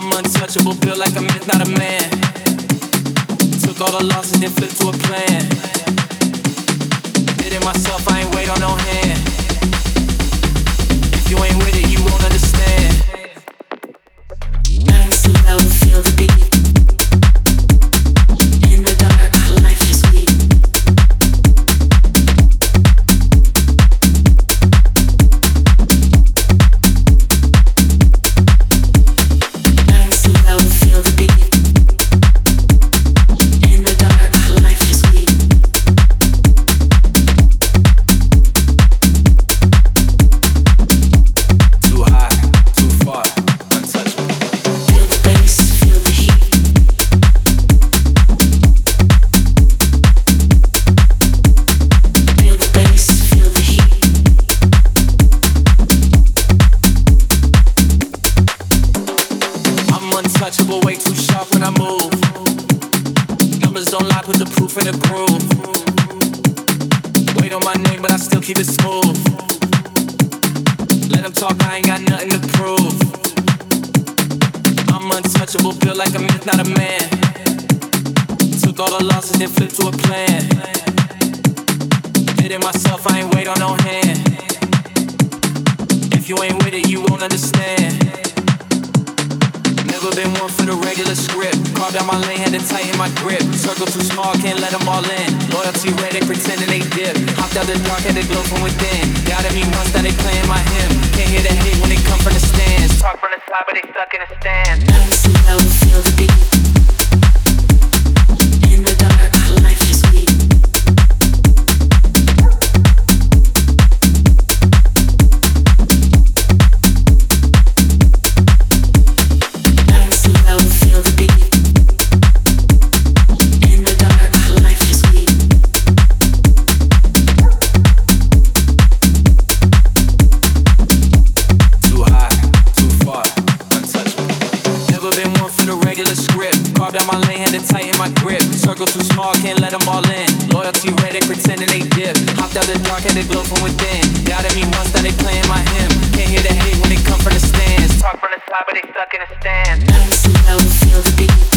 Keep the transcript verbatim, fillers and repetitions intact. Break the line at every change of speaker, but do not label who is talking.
I'm untouchable, built like a myth, not a man. Took all the losses, then flipped to a plan. Did it myself, I ain't wait on no hand. If you ain't with it, you won't understand.
Nice and low, feel the beat. In the dark, life is sweet. Nice and low, feel the beat. In the dark, life is sweet.
Too high, too far, untouchable.
Feel the bass, feel the heat. Feel the bass, feel the heat.
I'm untouchable, way too sharp when I move. Numbers don't lie, put the proof in the groove. Wait on my name, but I still keep it smooth. Let them talk, I ain't got nothing to prove. I'm untouchable, built like a myth, not a man. Took all the losses, then flipped to a plan. Did it myself, I ain't wait on no hand. If you ain't with it, you won't understand. Never been one for the regular script. Carved out my lane, had to tighten my grip. Circle too small, can't let them all in. Loyalty red, they pretending they dip. Hopped out the dark, had to glow from within. Doubted me once, now they playing my hymn. Can't hear the hate when they come from the stands. Talk from the side, but they stuck in the stands.
Nice and low, feel the beat. In the dark, life is sweet. Nice and low, feel the beat. In the dark, life is sweet.
Too high, too far, untouchable. Never been one for the regular script. Carved out my lane, had to tighten my grip. Circle too small, can't let them all in. Loyalty red, they pretending they dip. Hopped out the dark, had to glow from within. Doubted me once, now they playing my hymn. Can't hear the hate when they come from the stands. Talk from the side, but they stuck in the stands.
Nice and low, feel the beat.